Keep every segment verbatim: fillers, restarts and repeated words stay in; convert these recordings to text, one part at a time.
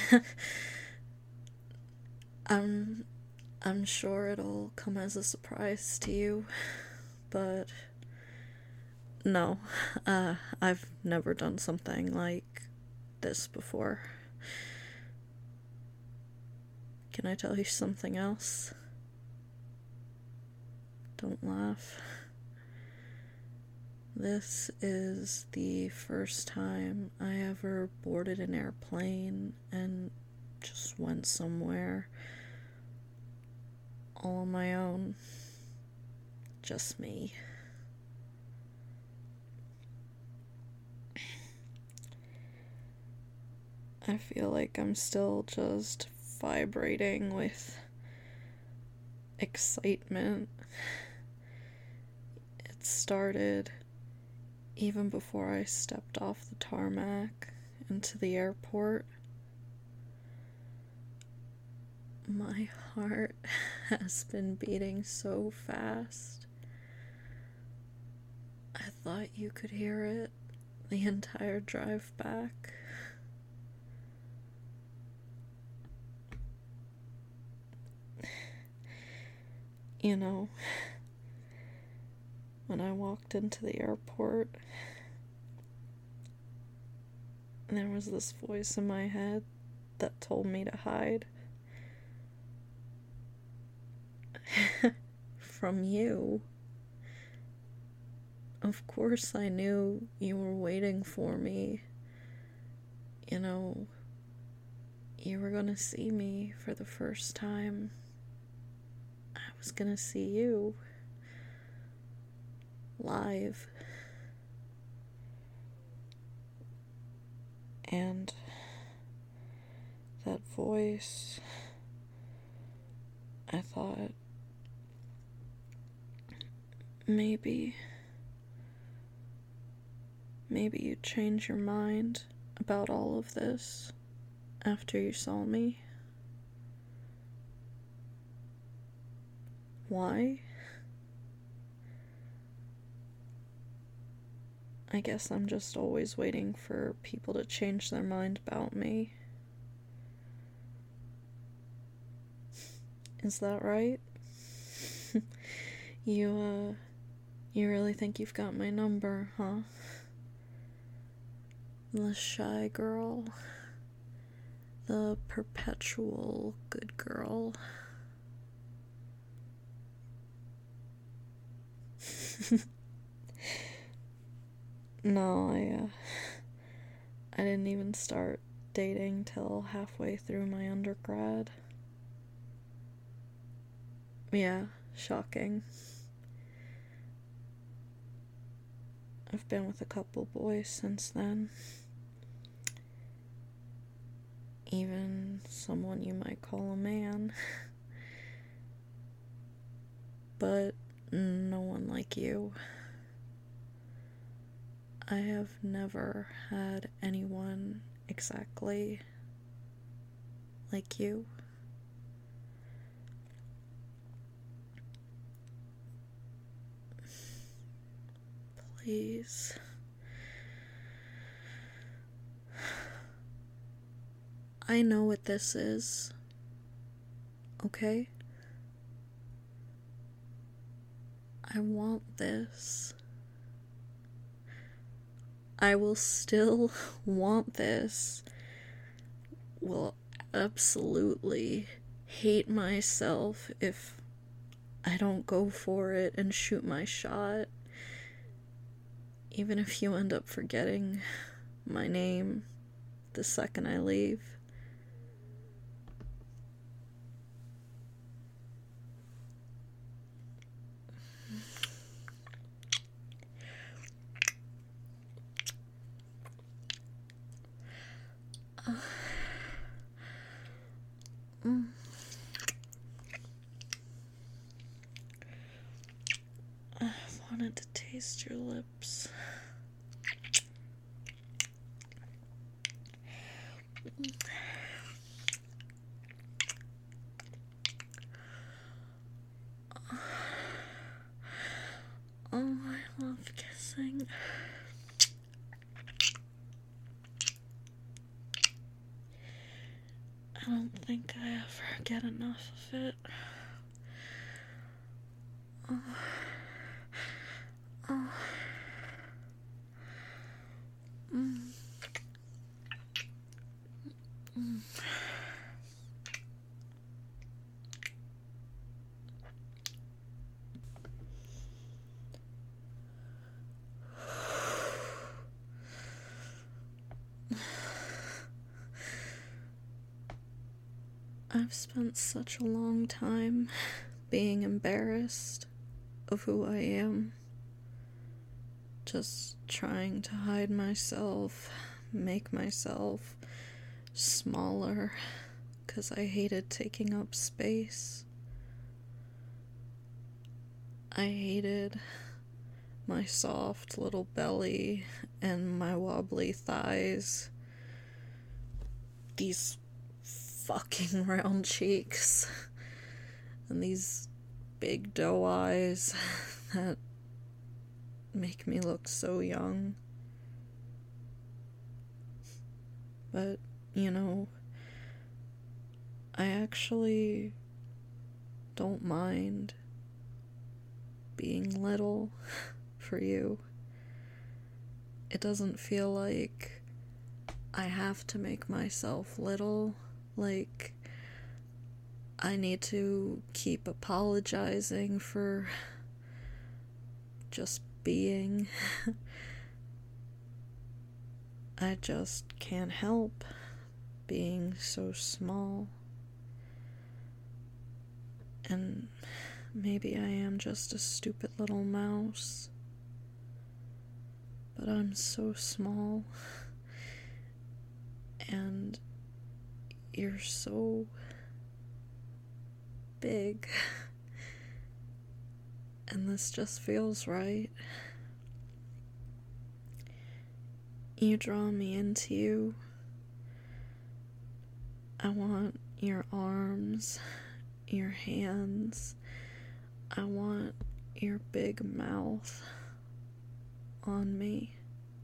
I'm I'm sure it'll come as a surprise to you, but no, uh, I've never done something like this before. Can I tell you something else? Don't laugh. This is the first time I ever boarded an airplane and just went somewhere all on my own. Just me. I feel like I'm still just vibrating with excitement. It started even before I stepped off the tarmac into the airport. My heart has been beating so fast. I thought you could hear it the entire drive back. You know, when I walked into the airport, there was this voice in my head that told me to hide. From you. Of course I knew you were waiting for me. You know, you were gonna see me for the first time. I was gonna see you. Live. And that voice, I thought, maybe, maybe you'd change your mind about all of this after you saw me. Why? I guess I'm just always waiting for people to change their mind about me. Is that right? you, uh, you really think you've got my number, huh? The shy girl. The perpetual good girl. No, I, uh, I didn't even start dating till halfway through my undergrad. Yeah, shocking. I've been with a couple boys since then. Even someone you might call a man. But no one like you. I have never had anyone exactly like you. Please. I know what this is. Okay? I want this. I will still want this. Will absolutely hate myself if I don't go for it and shoot my shot. Even if you end up forgetting my name the second I leave. Uh, mm. I wanted to taste your lips. Oh, I love kissing. I don't think I ever get enough of it. Oh. Oh. Mm. Mm. I've spent such a long time being embarrassed of who I am. Just trying to hide myself, make myself smaller, because I hated taking up space. I hated my soft little belly and my wobbly thighs. These fucking round cheeks and these big doe eyes that make me look so young. But, you know, I actually don't mind being little for you. It doesn't feel like I have to make myself little, like I need to keep apologizing for just being. I just can't help being so small. And maybe I am just a stupid little mouse, but I'm so small. And you're so big. And this just feels right. You draw me into you. I want your arms, your hands. I want your big mouth on me.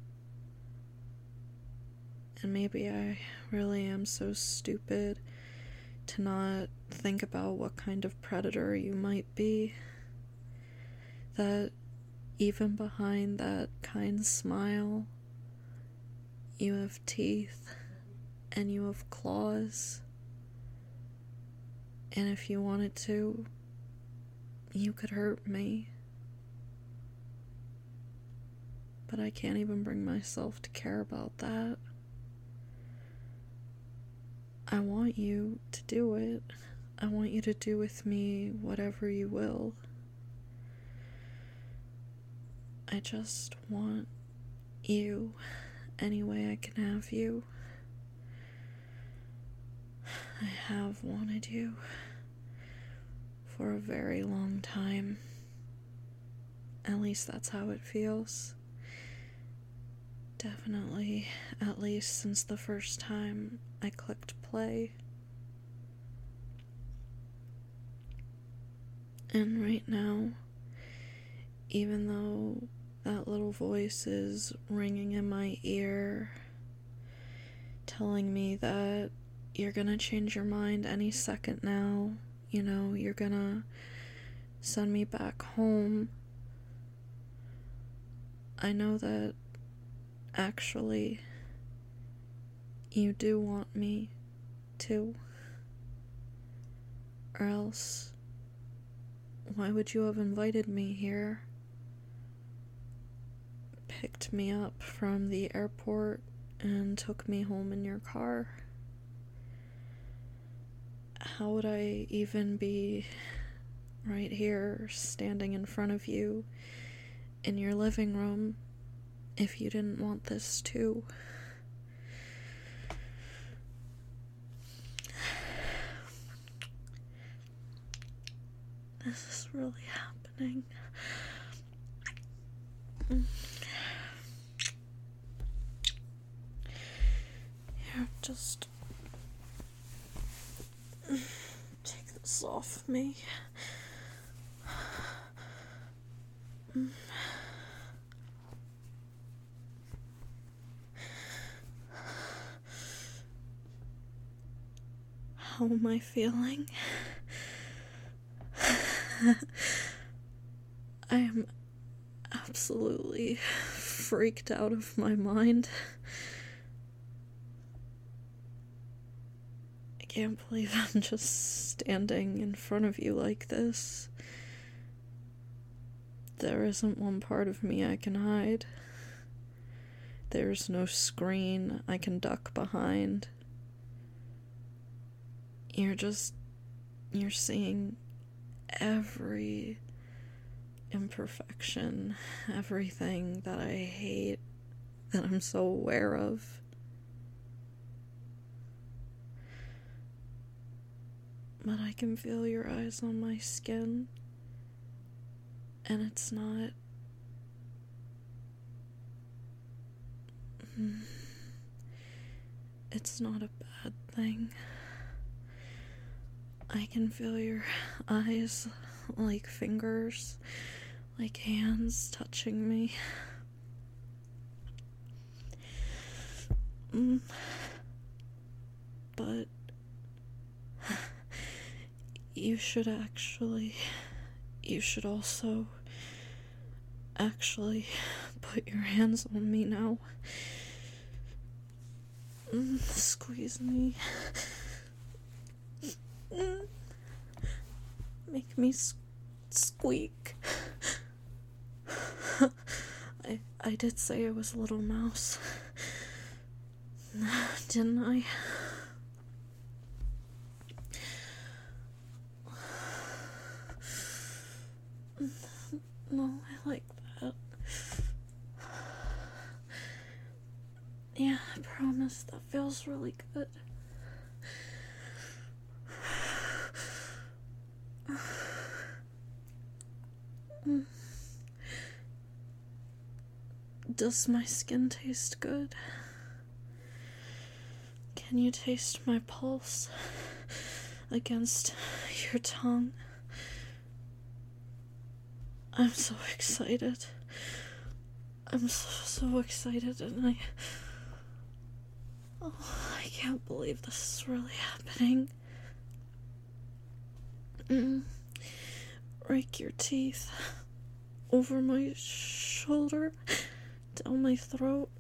And maybe I really am so stupid to not think about what kind of predator you might be, that even behind that kind smile, you have teeth and you have claws. And if you wanted to, you could hurt me. But I can't even bring myself to care about that. I want you to do it. I want you to do with me whatever you will. I just want you any way I can have you. I have wanted you for a very long time. At least that's how it feels. Definitely, at least since the first time I clicked play. And right now, even though that little voice is ringing in my ear, telling me that you're gonna change your mind any second now, you know, you're gonna send me back home, I know that actually you do want me to. Or else, why would you have invited me here? Picked me up from the airport and took me home in your car. How would I even be right here standing in front of you in your living room if you didn't want this too? This is really happening. Here, just take this off me. How am I feeling? I am absolutely freaked out of my mind. I can't believe I'm just standing in front of you like this. There isn't one part of me I can hide. There's no screen I can duck behind. You're just, you're seeing every imperfection, everything that I hate, that I'm so aware of. But I can feel your eyes on my skin, and it's not... It's not a bad thing. I can feel your eyes like fingers, like hands touching me. Mm. But you should actually, you should also actually put your hands on me now. Mm, squeeze me. Mm. Make me s- squeak. I I did say I was a little mouse, didn't I? No, I like that. Yeah, I promise, that feels really good. Does my skin taste good? Can you taste my pulse against your tongue? I'm so excited. I'm so, so excited, and I... Oh, I can't believe this is really happening. Mm. Rake your teeth over my shoulder, down my throat.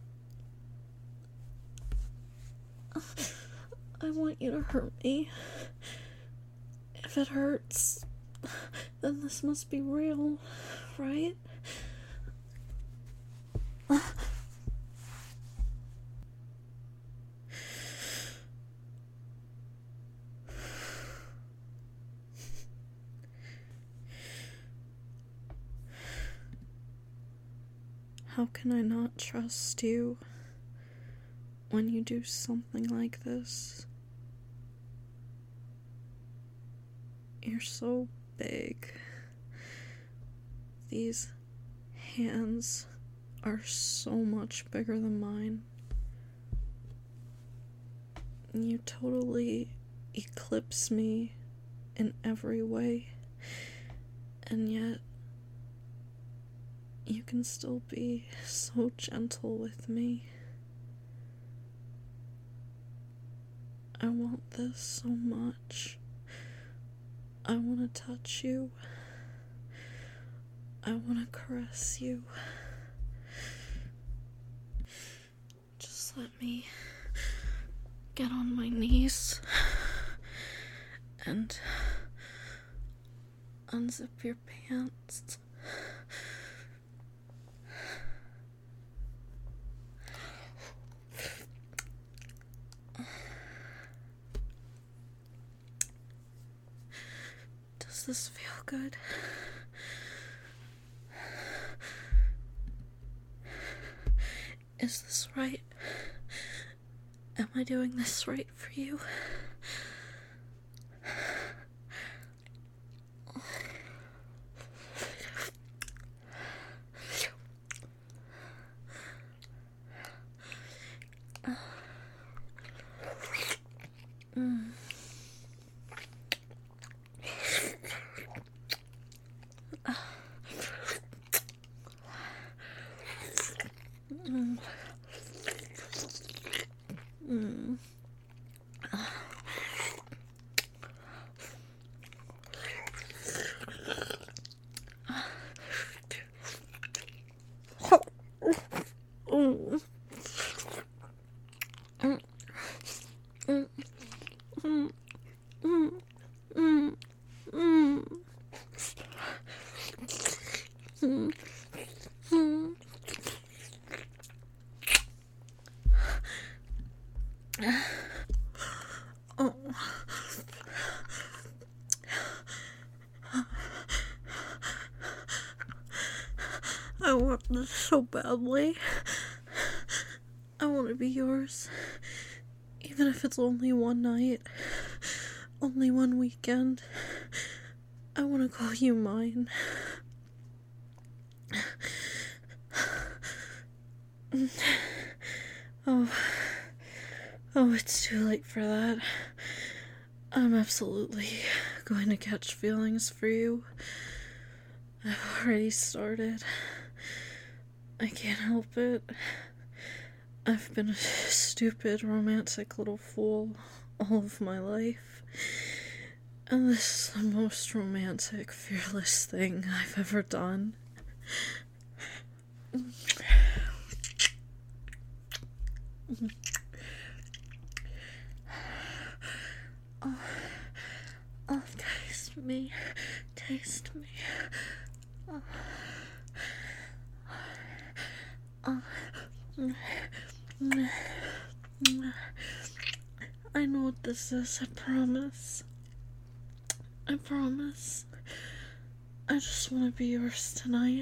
I want you to hurt me. If it hurts, then this must be real, right? How can I not trust you when you do something like this? You're so big. These hands are so much bigger than mine. You totally eclipse me in every way, and yet you can still be so gentle with me. I want this so much. I want to touch you. I want to caress you. Just let me get on my knees and unzip your pants. Does this feel good? Is this right? Am I doing this right for you? Mm. Mm. Mm. it so badly. I want to be yours. Even if it's only one night. Only one weekend. I want to call you mine. Oh. Oh, it's too late for that. I'm absolutely going to catch feelings for you. I've already started. I can't help it. I've been a stupid, romantic little fool all of my life. And this is the most romantic, fearless thing I've ever done. Oh, oh, taste me, taste me. Oh, oh. I know what this is, I promise. I promise. I just want to be yours tonight.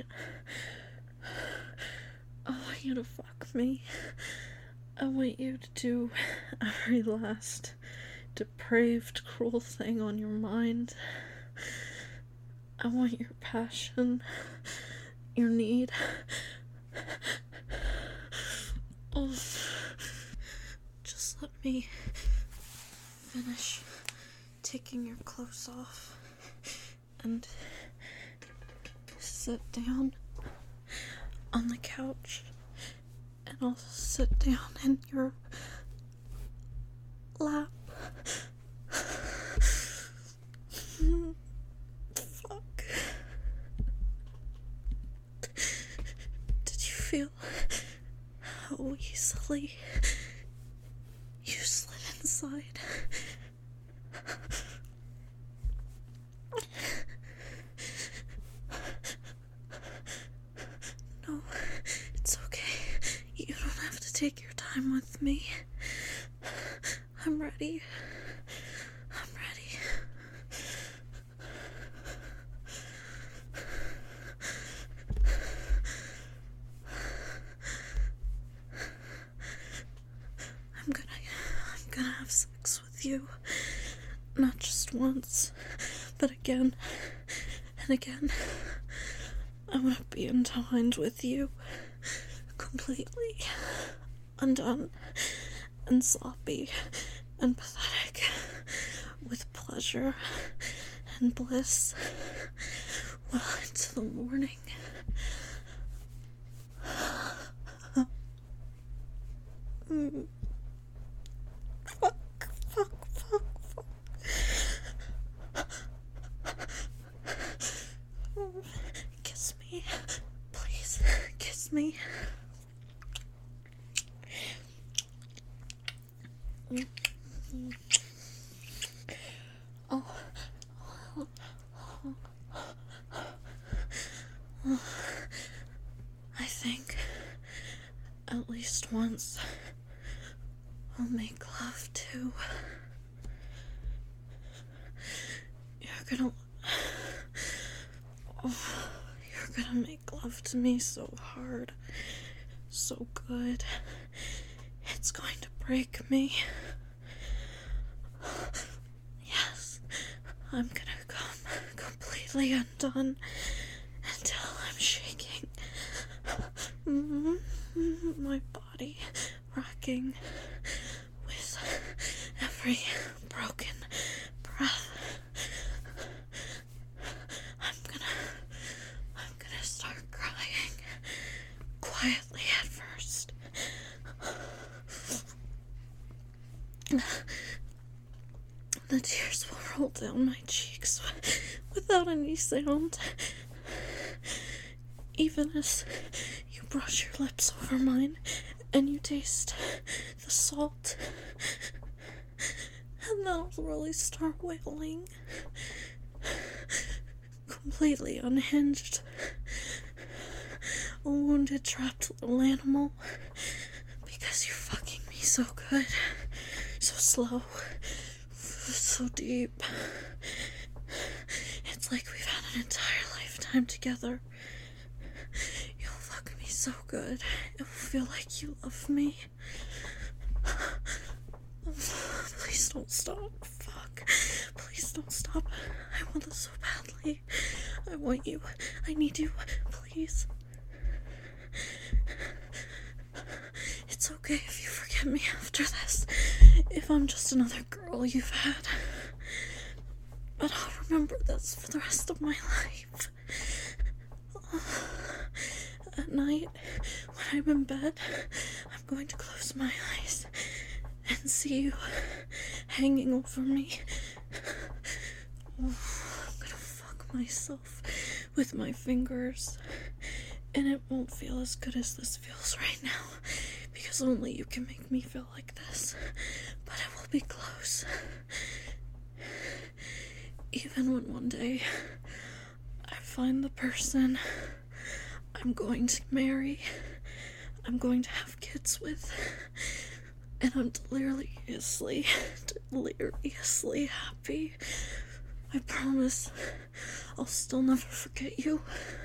I want you to fuck me. I want you to do every last depraved, cruel thing on your mind. I want your passion, your need. Oh, just let me finish taking your clothes off and sit down on the couch, and I'll sit down in your lap. Fuck. Did you feel how easily you slid inside? No, it's okay. You don't have to take your time with me. I'm ready. I'm ready. I'm gonna, I'm gonna have sex with you. Not just once, but again and again. I want to be entwined with you, completely undone and sloppy and pathetic, with pleasure and bliss well into the morning. Mm. Fuck, fuck, fuck, fuck. Kiss me, please, kiss me. Oh. I think at least once I'll make love too. You're gonna oh, you're gonna make love to me so hard, so good. It's going to break me. Yes, I'm gonna come completely undone until I'm shaking. My body rocking with every broken breath. I'm gonna, I'm gonna start crying quietly at first. The tears will roll down my cheeks without any sound. Even as you brush your lips over mine and you taste the salt. And then I'll really start wailing. Completely unhinged. A wounded, trapped little animal. Because you're fucking me so good. So slow. So deep. It's like we've had an entire lifetime together. You'll fuck me so good. It will feel like you love me. Please don't stop. Fuck. Please don't stop. I want this so badly. I want you. I need you. Please. It's okay if you forget me after this. If I'm just another girl you've had. But I'll remember this for the rest of my life. At night, when I'm in bed, I'm going to close my eyes and see you hanging over me. Oh, I'm gonna fuck myself with my fingers. And it won't feel as good as this feels right now, because only you can make me feel like this. But it will be close. Even when one day I find the person I'm going to marry, I'm going to have kids with, and I'm deliriously, deliriously happy, I promise I'll still never forget you.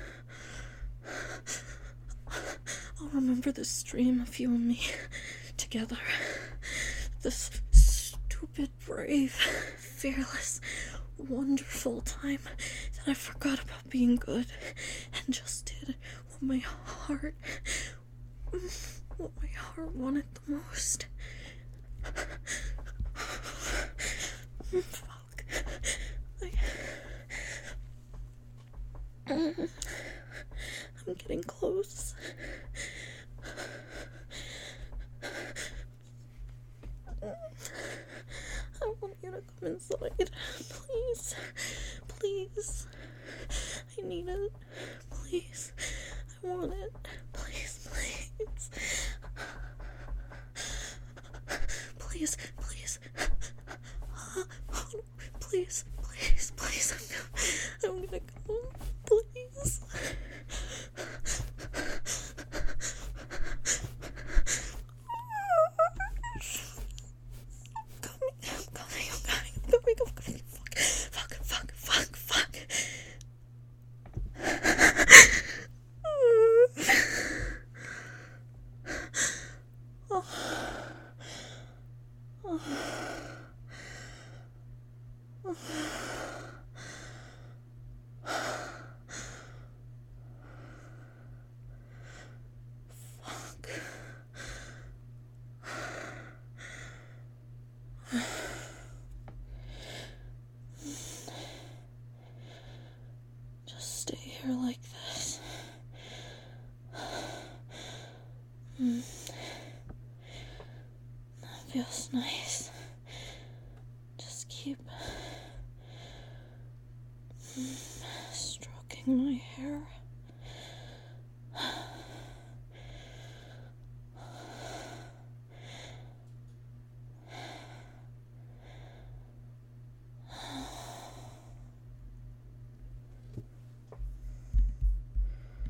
I'll remember this dream of you and me together. This stupid, brave, fearless, wonderful time that I forgot about being good and just did what my heart, what my heart wanted the most. Fuck. I, I'm getting close. I want you to come inside. Please. Please. I need it. Please. I want it. Please, please. Please, please. Please, please, please. I'm, I'm gonna come. Please. Fuck, fuck, fuck, fuck. Oh. Oh. Oh. Fuck. Just stay here like this. Mm. That feels nice. Just keep mm, stroking my hair.